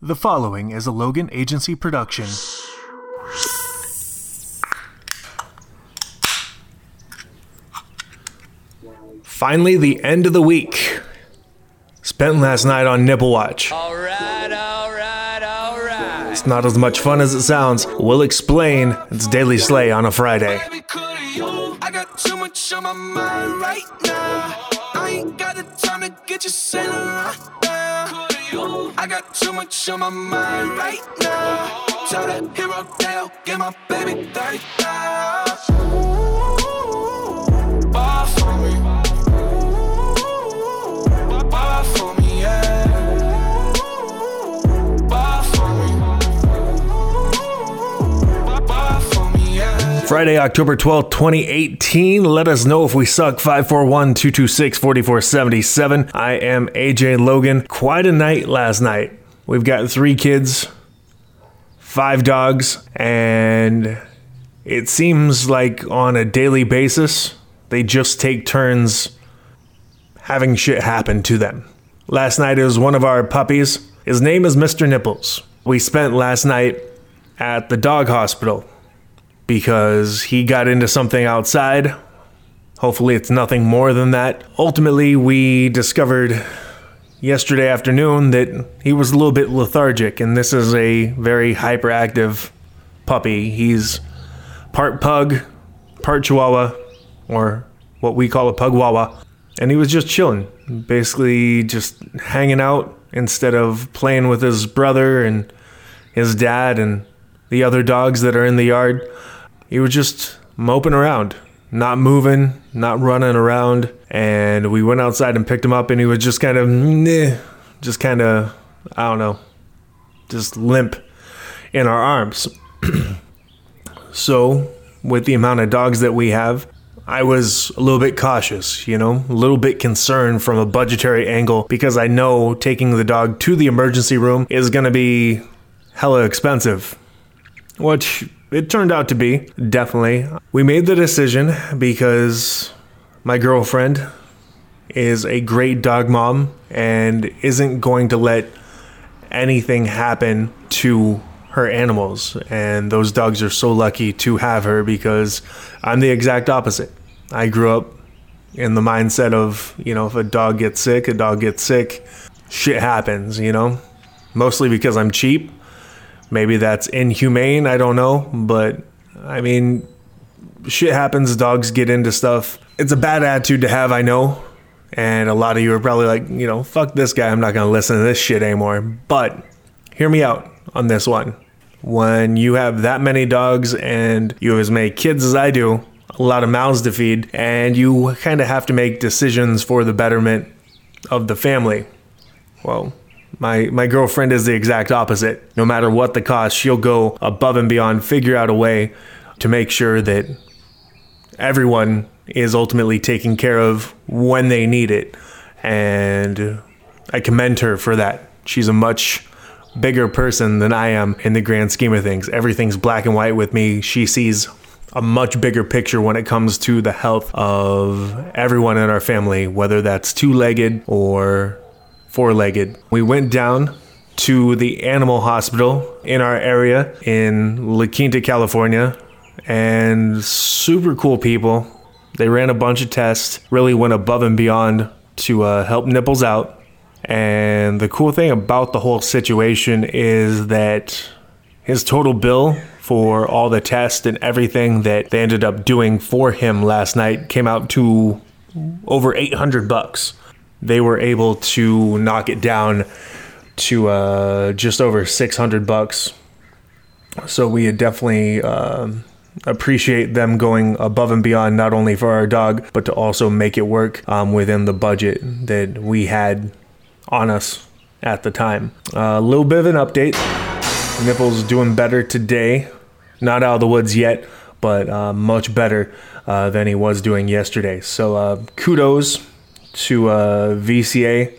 The following is a Logan Agency production. Finally, the end of the week. Spent last night on Nipple Watch. Alright. It's not as much fun as it sounds. We'll explain. It's Daily Slay on a Friday. I got too much on my mind right now. I ain't got the time to get you sailing right now. I got too much on my mind right now. Tell that hero Dale, get my baby 30,000. Bar for me. Bar for me, yeah. Bar for me. Bar for me, yeah. Friday, October 12th, 2018. Let us know if we suck. 541-226-4477. I am AJ Logan. Quite a night last night. We've got 3 kids, 5 dogs, and it seems like on a daily basis, they just take turns having shit happen to them. Last night it was one of our puppies. His name is Mr. Nipples. We spent last night at the dog hospital because he got into something outside. Hopefully it's nothing more than that. Ultimately, we discovered yesterday afternoon that he was a little bit lethargic, and this is a very hyperactive puppy. He's part pug, part chihuahua, or what we call a pug wawa. And he was just chilling, basically just hanging out instead of playing with his brother and his dad and the other dogs that are in the yard. He was just moping around, not moving, not running around. And we went outside and picked him up, and he was just kind of, I don't know, just limp in our arms. So, with the amount of dogs that we have, I was a little bit cautious, a little bit concerned from a budgetary angle, because I know taking the dog to the emergency room is going to be hella expensive, which it turned out to be, definitely. We made the decision because my girlfriend is a great dog mom and isn't going to let anything happen to her animals. And those dogs are so lucky to have her, because I'm the exact opposite. I grew up in the mindset of, if a dog gets sick, shit happens, mostly because I'm cheap. Maybe that's inhumane, I don't know, but I mean, shit happens, dogs get into stuff. It's a bad attitude to have, I know, and a lot of you are probably like, fuck this guy, I'm not gonna listen to this shit anymore. But hear me out on this one. When you have that many dogs and you have as many kids as I do, a lot of mouths to feed, and you kind of have to make decisions for the betterment of the family. Well, my girlfriend is the exact opposite. No matter what the cost, she'll go above and beyond, figure out a way to make sure that everyone is ultimately taken care of when they need it. And I commend her for that. She's a much bigger person than I am in the grand scheme of things. Everything's black and white with me. She sees a much bigger picture when it comes to the health of everyone in our family, whether that's 2-legged or 4-legged. We went down to the animal hospital in our area in La Quinta, California, and super cool people. They ran a bunch of tests, really went above and beyond to help Nipples out. And the cool thing about the whole situation is that his total bill for all the tests and everything that they ended up doing for him last night came out to over $800. They were able to knock it down to just over $600. So we definitely appreciate them going above and beyond, not only for our dog, but to also make it work within the budget that we had on us at the time. A little bit of an update. Nipples doing better today. Not out of the woods yet, but much better than he was doing yesterday. So kudos to VCA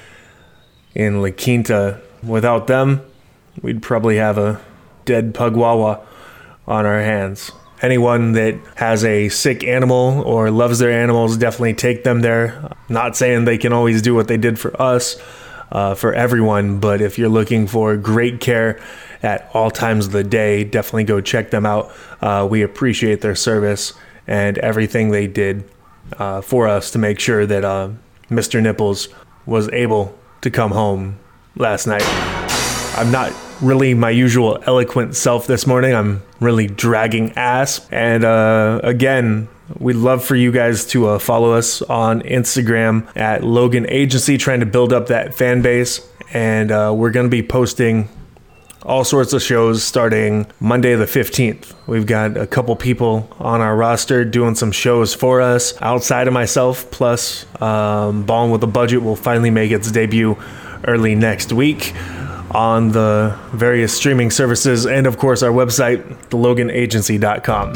in La Quinta. Without them, we'd probably have a dead pug wawa on our hands. Anyone that has a sick animal or loves their animals, definitely take them there. Not saying they can always do what they did for us, for everyone. But if you're looking for great care at all times of the day, definitely go check them out. We appreciate their service and everything they did for us to make sure that Mr. Nipples was able to come home last night. I'm not really my usual eloquent self this morning. I'm really dragging ass. And again, we'd love for you guys to follow us on Instagram at Logan Agency, trying to build up that fan base. And we're going to be posting all sorts of shows starting Monday the 15th. We've got a couple people on our roster doing some shows for us outside of myself, plus Ballin' with a Budget will finally make its debut early next week on the various streaming services and of course our website, theloganagency.com.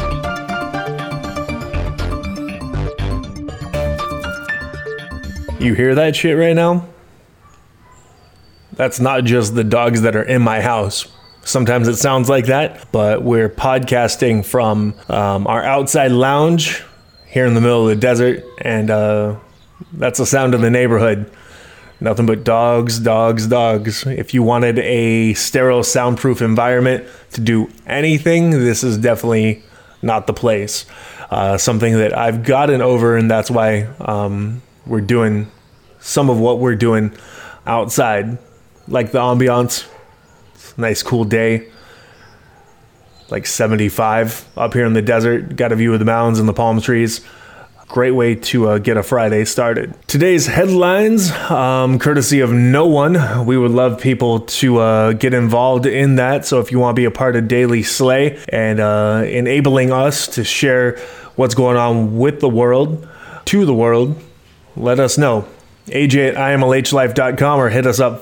You hear that shit right now? That's not just the dogs that are in my house. Sometimes it sounds like that, but we're podcasting from our outside lounge here in the middle of the desert, and that's the sound of the neighborhood. Nothing but dogs, dogs, dogs. If you wanted a sterile, soundproof environment to do anything, this is definitely not the place. Something that I've gotten over, and that's why we're doing some of what we're doing outside. Like the ambiance, it's a nice cool day, like 75 up here in the desert. Got a view of the mountains and the palm trees. Great way to get a Friday started. Today's headlines, courtesy of no one. We would love people to get involved in that. So if you want to be a part of Daily Slay and enabling us to share what's going on with the world, to the world, let us know. AJ at IMLHlife.com or hit us up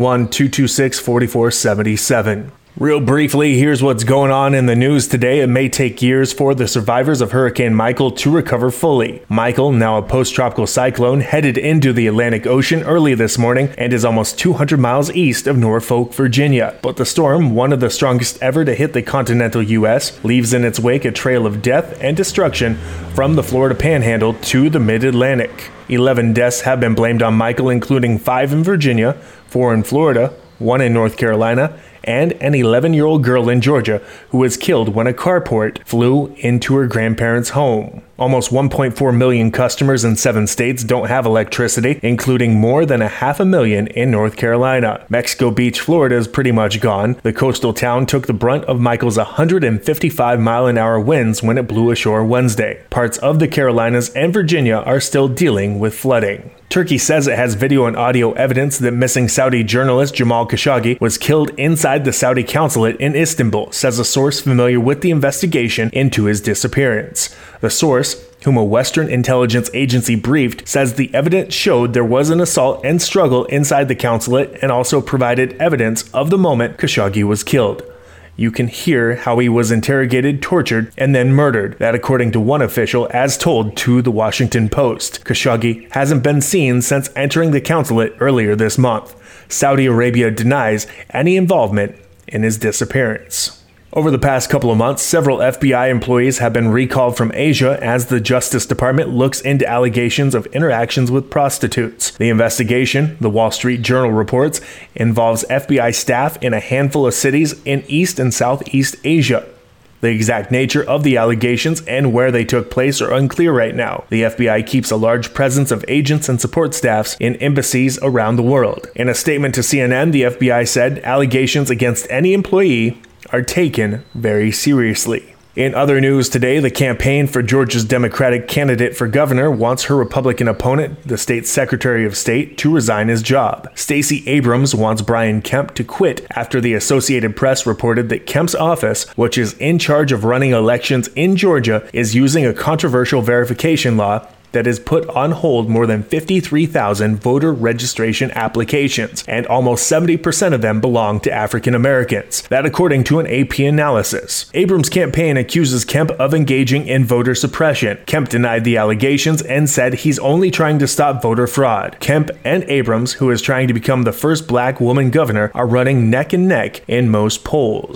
541-226-4477. Real briefly, here's what's going on in the news today. It may take years for the survivors of Hurricane Michael to recover fully. Michael, now a post-tropical cyclone, headed into the Atlantic Ocean early this morning and is almost 200 miles east of Norfolk, Virginia. But the storm, one of the strongest ever to hit the continental U.S., leaves in its wake a trail of death and destruction from the Florida Panhandle to the Mid-Atlantic. 11 deaths have been blamed on Michael, including 5 in Virginia, 4 in Florida, 1 in North Carolina, and an 11-year-old girl in Georgia who was killed when a carport flew into her grandparents' home. Almost 1.4 million customers in 7 states don't have electricity, including more than 500,000 in North Carolina. Mexico Beach, Florida is pretty much gone. The coastal town took the brunt of Michael's 155-mile-an-hour winds when it blew ashore Wednesday. Parts of the Carolinas and Virginia are still dealing with flooding. Turkey says it has video and audio evidence that missing Saudi journalist Jamal Khashoggi was killed inside the Saudi consulate in Istanbul, says a source familiar with the investigation into his disappearance. The source, whom a Western intelligence agency briefed, says the evidence showed there was an assault and struggle inside the consulate and also provided evidence of the moment Khashoggi was killed. You can hear how he was interrogated, tortured, and then murdered. That according to one official, as told to the Washington Post. Khashoggi hasn't been seen since entering the consulate earlier this month. Saudi Arabia denies any involvement in his disappearance. Over the past couple of months, several FBI employees have been recalled from Asia as the Justice Department looks into allegations of interactions with prostitutes. The investigation, the Wall Street Journal reports, involves FBI staff in a handful of cities in East and Southeast Asia. The exact nature of the allegations and where they took place are unclear right now. The FBI keeps a large presence of agents and support staffs in embassies around the world. In a statement to CNN, the FBI said allegations against any employee are taken very seriously. In other news today, the campaign for Georgia's Democratic candidate for governor wants her Republican opponent, the state's Secretary of State, to resign his job. Stacey Abrams wants Brian Kemp to quit after the Associated Press reported that Kemp's office, which is in charge of running elections in Georgia, is using a controversial verification law that has put on hold more than 53,000 voter registration applications, and almost 70% of them belong to African Americans. That according to an AP analysis. Abrams' campaign accuses Kemp of engaging in voter suppression. Kemp denied the allegations and said he's only trying to stop voter fraud. Kemp and Abrams, who is trying to become the first black woman governor, are running neck and neck in most polls.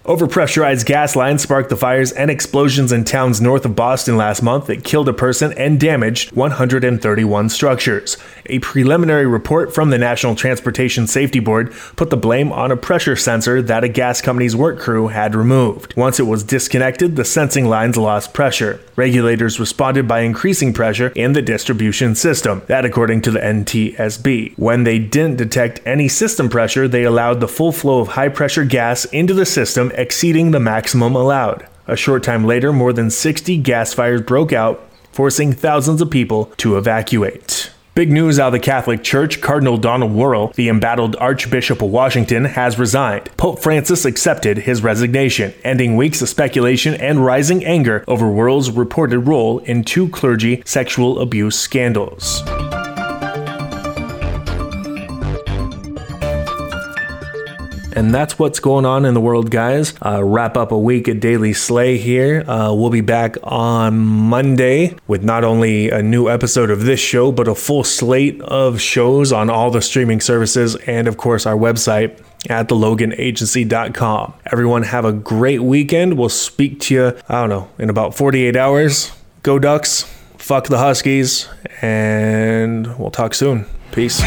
Overpressurized gas lines sparked the fires and explosions in towns north of Boston last month that killed a person and damaged 131 structures. A preliminary report from the National Transportation Safety Board put the blame on a pressure sensor that a gas company's work crew had removed. Once it was disconnected, the sensing lines lost pressure. Regulators responded by increasing pressure in the distribution system. That according to the NTSB. When they didn't detect any system pressure, they allowed the full flow of high-pressure gas into the system, exceeding the maximum allowed. A short time later, more than 60 gas fires broke out, forcing thousands of people to evacuate. Big news out of the Catholic Church. Cardinal Donald Wuerl, the embattled Archbishop of Washington, has resigned. Pope Francis accepted his resignation, ending weeks of speculation and rising anger over Wuerl's reported role in 2 clergy sexual abuse scandals. And that's what's going on in the world, guys. Wrap up a week at Daily Slay here. We'll be back on Monday with not only a new episode of this show, but a full slate of shows on all the streaming services and, of course, our website at theloganagency.com. Everyone have a great weekend. We'll speak to you, in about 48 hours. Go Ducks. Fuck the Huskies. And we'll talk soon. Peace.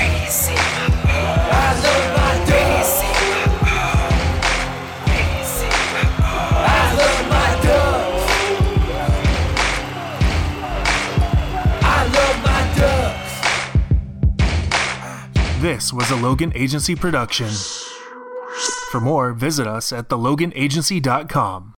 This was a Logan Agency production. For more, visit us at theloganagency.com.